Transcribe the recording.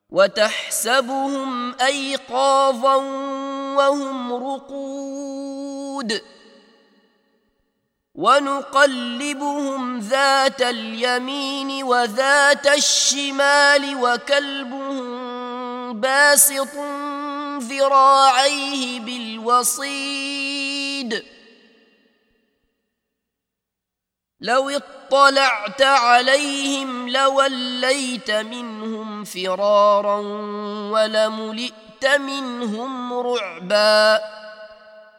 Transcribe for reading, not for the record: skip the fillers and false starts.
وتحسبهم أيقاظا وهم رقود ونقلبهم ذات اليمين وذات الشمال وكلبهم باسط ذراعيه بالوصيد لو اطلعت عليهم لوليت منهم فرارا ولملئت منهم رعبا